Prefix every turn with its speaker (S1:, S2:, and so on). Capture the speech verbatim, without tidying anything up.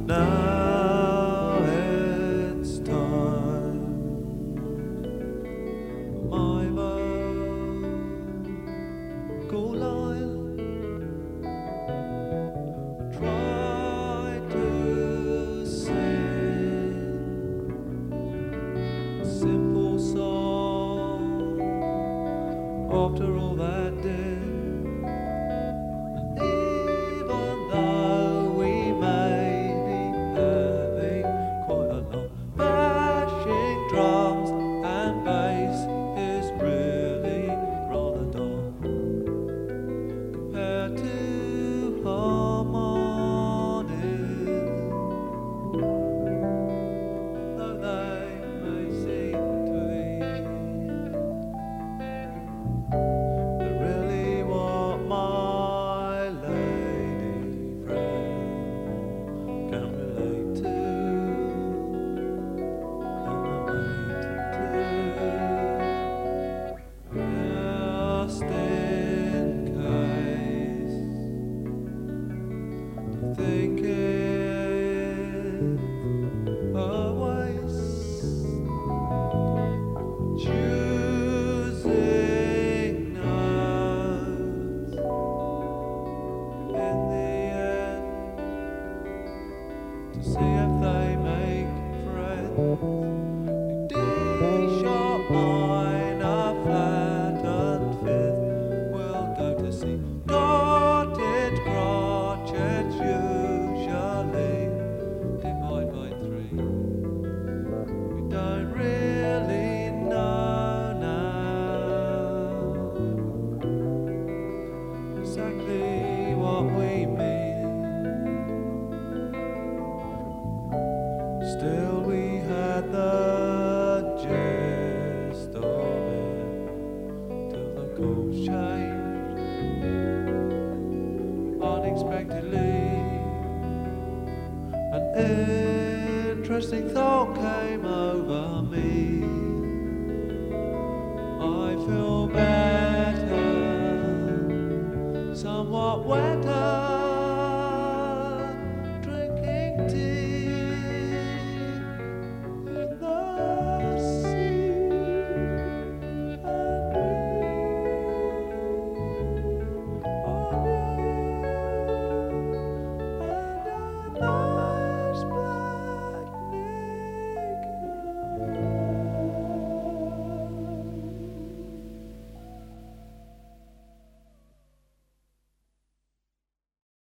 S1: Now it's time for my vocal line. Try to sing a simple song after all that day. To see if they make friends. D sharp minor, flat and fifth. We'll go to see dotted crotchets usually divide by three. We don't really know now exactly what we mean. Still we had the gist of it till the course changed unexpectedly. An interesting thought came over me. I feel better, somewhat wet